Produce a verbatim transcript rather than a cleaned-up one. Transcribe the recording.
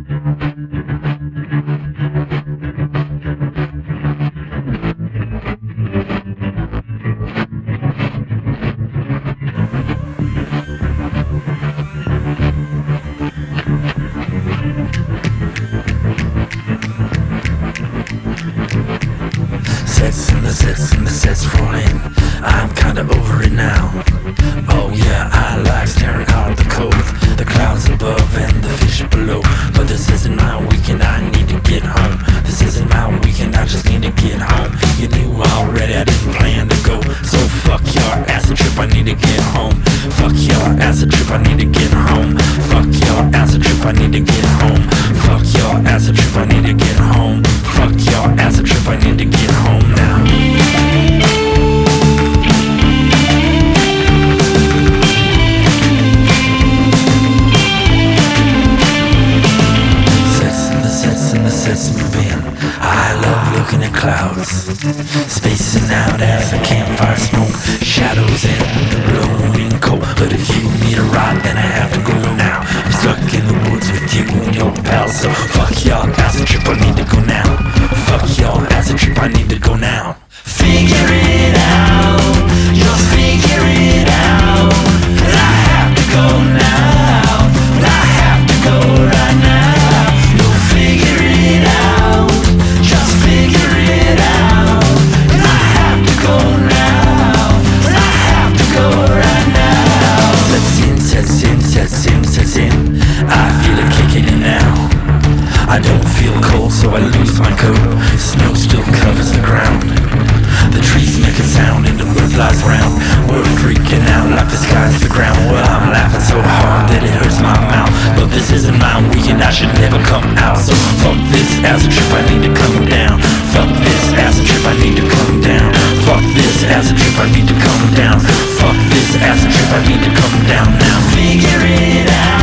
Sets and the sets and the sets rolling. I'm kinda over it now. Oh yeah, I like staring out the cove, the clouds above and the fish below. But this isn't my weekend, I need to get home. This isn't my weekend, I just need to get home. You knew already I didn't plan to go, so fuck your acid trip, I need to get home. Fuck your acid trip, I need to get home. Fuck your acid trip, I need to get home. Fuck your acid trip, I need to get home. Fuck your acid trip, I need to get home now. Sets moving. I love looking at clouds, spacing out as a campfire smoke, shadows in the blowing cold. But if you need a ride, then I have to go now. I'm stuck in the woods with you and your pals, so fuck y'all acid trip, I need to go now. Fuck y'all acid trip, I need to go now. Figure it out, just figure it out. Cause I have to go now, but I have to go right now. You'll figure it out, just figure it out. Cause I have to go now, but I have to go right now. Sets in, sets in, sets in, sets in. I feel it kicking in now. I don't feel cold, so I lose my coat. Snow still covers the ground. The trees make a sound and the earth lies round. We're freaking out like the sky's the ground. Well, I'm laughing so hard that it hurts my mouth. But this isn't my weekend, I should never come out. So fuck this acid trip, I need to come down. Fuck this acid trip, I need to come down. Fuck this acid trip, I need to come down. Fuck this acid trip, I need to come down now. Figure it out.